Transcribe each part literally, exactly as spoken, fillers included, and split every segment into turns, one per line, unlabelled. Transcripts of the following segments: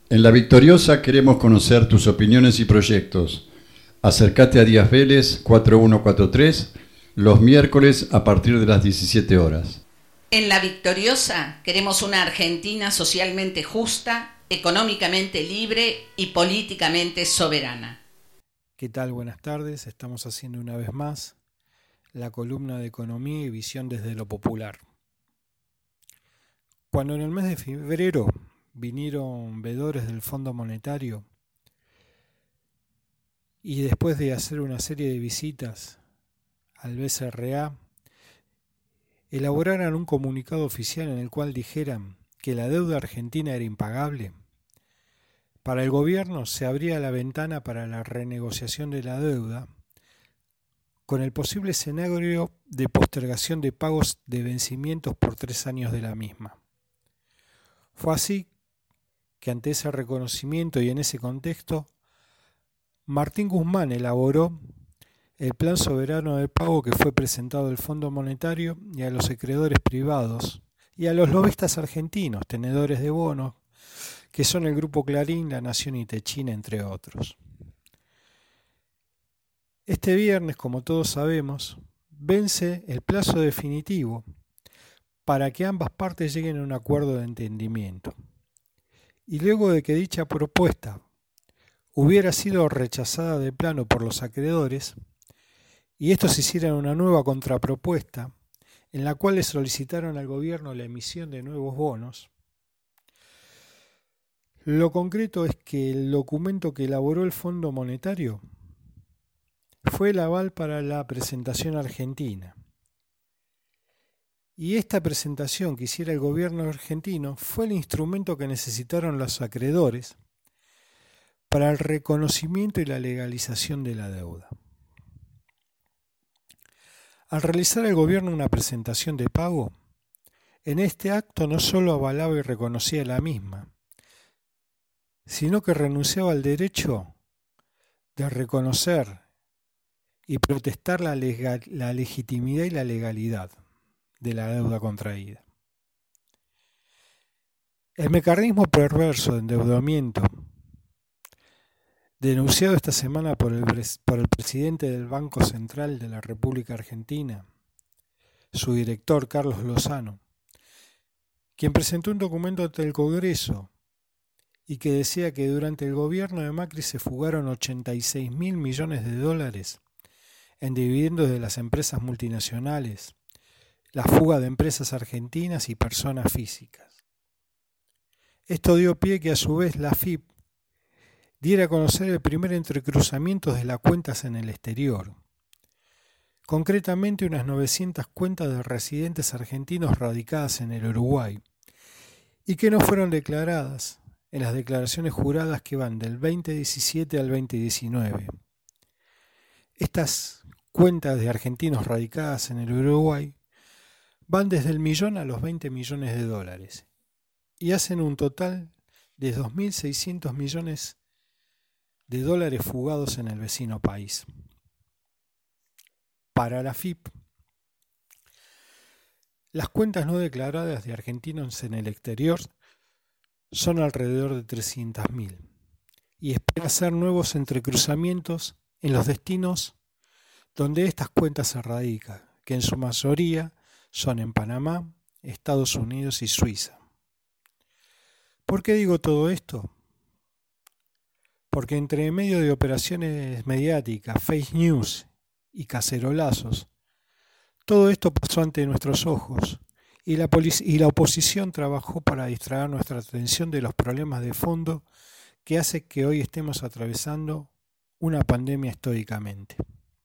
En La Victoriosa queremos conocer tus opiniones y proyectos. Acércate a Díaz Vélez cuatro uno cuatro tres los miércoles a partir de las diecisiete horas.
En La Victoriosa queremos una Argentina socialmente justa, económicamente libre y políticamente soberana.
¿Qué tal? Buenas tardes. Estamos haciendo una vez más la columna de Economía y Visión desde lo Popular. Cuando en el mes de febrero vinieron veedores del Fondo Monetario y después de hacer una serie de visitas al B C R A, elaboraran un comunicado oficial en el cual dijeran que la deuda argentina era impagable, para el gobierno se abría la ventana para la renegociación de la deuda con el posible escenario de postergación de pagos de vencimientos por tres años de la misma. Fue así que ante ese reconocimiento y en ese contexto, Martín Guzmán elaboró el Plan Soberano de Pago que fue presentado al Fondo Monetario y a los acreedores privados y a los lobistas argentinos, tenedores de bonos, que son el Grupo Clarín, La Nación y Techina, entre otros. Este viernes, como todos sabemos, vence el plazo definitivo para que ambas partes lleguen a un acuerdo de entendimiento. Y luego de que dicha propuesta hubiera sido rechazada de plano por los acreedores, y estos hicieran una nueva contrapropuesta, en la cual le solicitaron al gobierno la emisión de nuevos bonos, lo concreto es que el documento que elaboró el Fondo Monetario fue el aval para la presentación argentina. Y esta presentación que hiciera el gobierno argentino fue el instrumento que necesitaron los acreedores para el reconocimiento y la legalización de la deuda. Al realizar el gobierno una presentación de pago, en este acto no solo avalaba y reconocía la misma, sino que renunciaba al derecho de reconocer y protestar la, legal, la legitimidad y la legalidad de la deuda contraída. El mecanismo perverso de endeudamiento denunciado esta semana por el, por el presidente del Banco Central de la República Argentina, su director Carlos Lozano, quien presentó un documento ante el Congreso y que decía que durante el gobierno de Macri se fugaron ochenta y seis mil millones de dólares en dividendos de las empresas multinacionales, la fuga de empresas argentinas y personas físicas. Esto dio pie que a su vez la F I P diera a conocer el primer entrecruzamiento de las cuentas en el exterior, concretamente unas novecientas cuentas de residentes argentinos radicadas en el Uruguay y que no fueron declaradas en las declaraciones juradas que van del veinte diecisiete al veinte diecinueve. Estas cuentas de argentinos radicadas en el Uruguay van desde el millón a los veinte millones de dólares y hacen un total de dos mil seiscientos millones de dólares fugados en el vecino país. Para la F I P, las cuentas no declaradas de argentinos en el exterior son alrededor de trescientas mil y espera hacer nuevos entrecruzamientos en los destinos donde estas cuentas se radican, que en su mayoría son en Panamá, Estados Unidos y Suiza. ¿Por qué digo todo esto? Porque entre medio de operaciones mediáticas, fake news y cacerolazos, todo esto pasó ante nuestros ojos y la, y la oposición trabajó para distraer nuestra atención de los problemas de fondo que hace que hoy estemos atravesando una pandemia históricamente.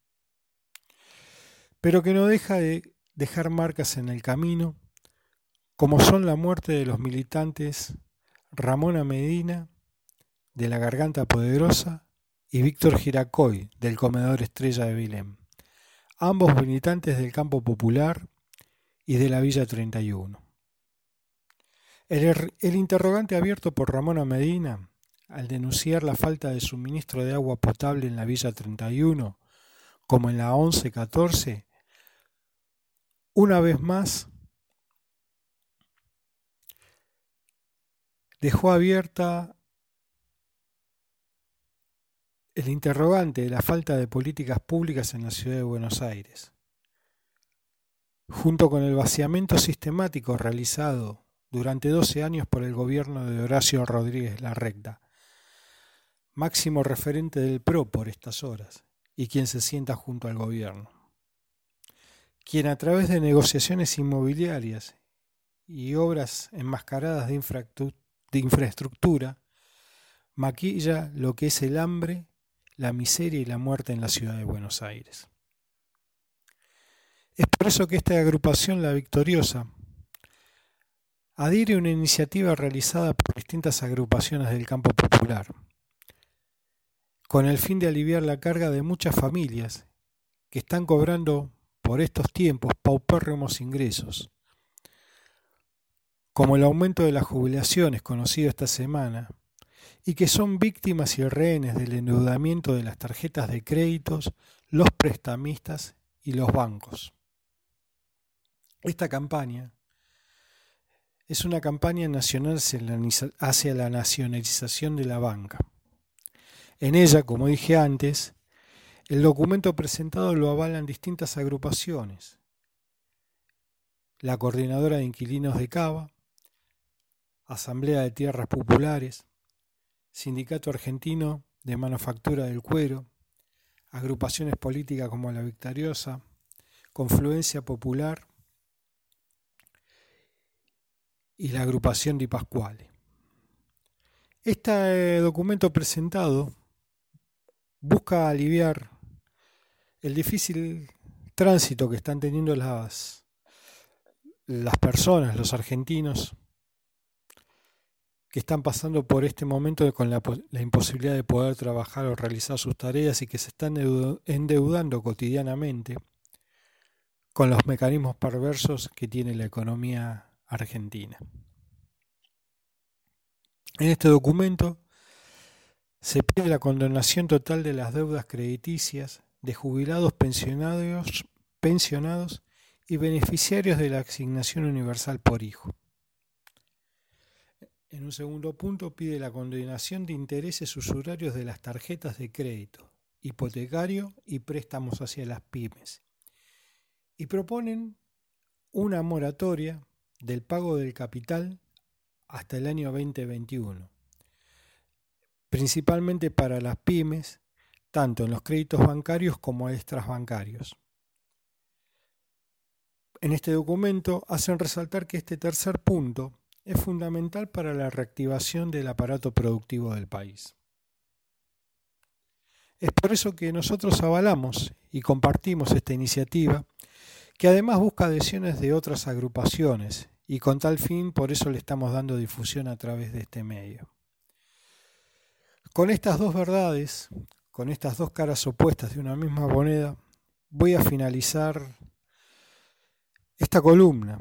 Pero que no deja de dejar marcas en el camino, como son la muerte de los militantes Ramona Medina, de la Garganta Poderosa, y Víctor Giracoy, del Comedor Estrella de Vilén, ambos militantes del Campo Popular y de la Villa treinta y uno. El, el interrogante abierto por Ramona Medina, al denunciar la falta de suministro de agua potable en la Villa treinta y uno, como en la once catorce, una vez más dejó abierta el interrogante de la falta de políticas públicas en la ciudad de Buenos Aires, junto con el vaciamiento sistemático realizado durante doce años por el gobierno de Horacio Rodríguez Larreta, máximo referente del P R O por estas horas y quien se sienta junto al gobierno, quien a través de negociaciones inmobiliarias y obras enmascaradas de, infractu- de infraestructura maquilla lo que es el hambre, la miseria y la muerte en la ciudad de Buenos Aires. Es por eso que esta agrupación La Victoriosa adhiere a una iniciativa realizada por distintas agrupaciones del campo popular, con el fin de aliviar la carga de muchas familias que están cobrando por estos tiempos paupérrimos ingresos, como el aumento de las jubilaciones conocido esta semana, y que son víctimas y rehenes del endeudamiento de las tarjetas de créditos, los prestamistas y los bancos. Esta campaña es una campaña nacional hacia la nacionalización de la banca. En ella, como dije antes, el documento presentado lo avalan distintas agrupaciones: la Coordinadora de Inquilinos de Cava, Asamblea de Tierras Populares, Sindicato Argentino de Manufactura del Cuero, agrupaciones políticas como La Victoriosa, Confluencia Popular y la agrupación Di Pasquale. Este documento presentado busca aliviar el difícil tránsito que están teniendo las, las personas, los argentinos, que están pasando por este momento con la, la imposibilidad de poder trabajar o realizar sus tareas y que se están endeudando cotidianamente con los mecanismos perversos que tiene la economía argentina. En este documento se pide la condonación total de las deudas crediticias de jubilados, pensionados, pensionados y beneficiarios de la asignación universal por hijo. En un segundo punto pide la condonación de intereses usurarios de las tarjetas de crédito, hipotecario y préstamos hacia las pymes. Y proponen una moratoria del pago del capital hasta el año veinte veintiuno, principalmente para las pymes, tanto en los créditos bancarios como extrabancarios. En este documento hacen resaltar que este tercer punto es fundamental para la reactivación del aparato productivo del país. Es por eso que nosotros avalamos y compartimos esta iniciativa, que además busca adhesiones de otras agrupaciones, y con tal fin por eso le estamos dando difusión a través de este medio. Con estas dos verdades, con estas dos caras opuestas de una misma moneda, voy a finalizar esta columna.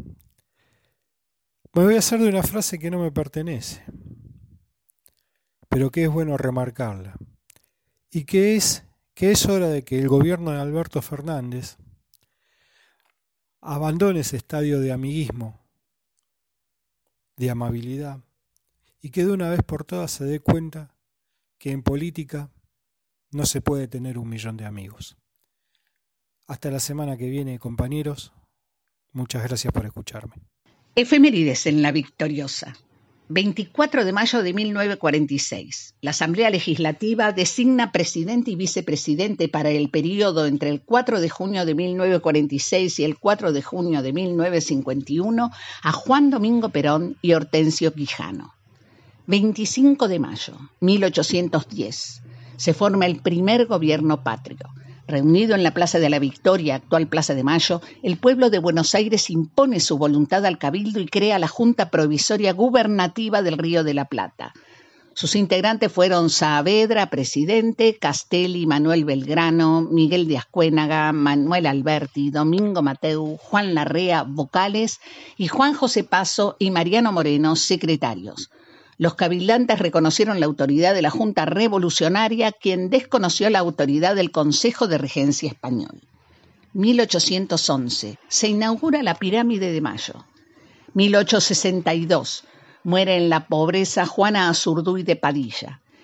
Me voy a hacer de una frase que no me pertenece, pero que es bueno remarcarla, y que es que es hora de que el gobierno de Alberto Fernández abandone ese estadio de amiguismo, de amabilidad, y que de una vez por todas se dé cuenta que en política no se puede tener un millón de amigos. Hasta la semana que viene, compañeros. Muchas gracias por escucharme.
Efemérides en La Victoriosa. veinticuatro de mayo de mil novecientos cuarenta y seis. La Asamblea Legislativa designa presidente y vicepresidente para el período entre el cuatro de junio de mil novecientos cuarenta y seis y el cuatro de junio de mil novecientos cincuenta y uno a Juan Domingo Perón y Hortensio Quijano. veinticinco de mayo de mil ochocientos diez. Se forma el primer gobierno patrio. Reunido en la Plaza de la Victoria, actual Plaza de Mayo, el pueblo de Buenos Aires impone su voluntad al Cabildo y crea la Junta Provisoria Gubernativa del Río de la Plata. Sus integrantes fueron Saavedra, presidente, Castelli, Manuel Belgrano, Miguel de Ascuénaga, Manuel Alberti, Domingo Mateu, Juan Larrea, vocales, y Juan José Paso y Mariano Moreno, secretarios. Los cabildantes reconocieron la autoridad de la Junta Revolucionaria, quien desconoció la autoridad del Consejo de Regencia Español. mil ochocientos once. Se inaugura la Pirámide de Mayo. mil ochocientos sesenta y dos. Muere en la pobreza Juana Azurduy de Padilla.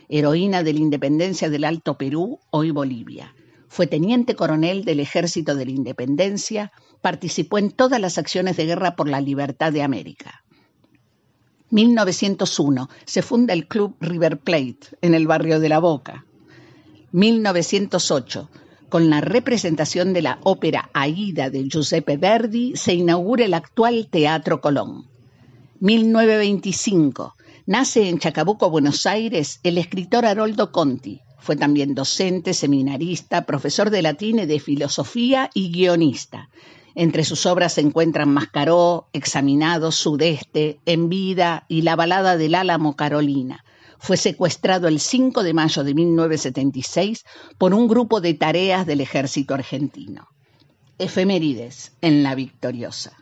heroína de la independencia del Alto Perú, hoy Bolivia. Fue teniente coronel del Ejército de la Independencia, participó en todas las acciones de guerra por la libertad de América. mil novecientos uno, se funda el Club River Plate en el barrio de La Boca. mil novecientos ocho, con la representación de la ópera Aída de Giuseppe Verdi, se inaugura el actual Teatro Colón. mil novecientos veinticinco, nace en Chacabuco, Buenos Aires, el escritor Haroldo Conti. Fue también docente, seminarista, profesor de latín y de filosofía y guionista. Entre sus obras se encuentran Mascaró, Examinado, Sudeste, En Vida y La balada del Álamo Carolina. Fue secuestrado el cinco de mayo de mil novecientos setenta y seis por un grupo de tareas del ejército argentino. Efemérides en La Victoriosa.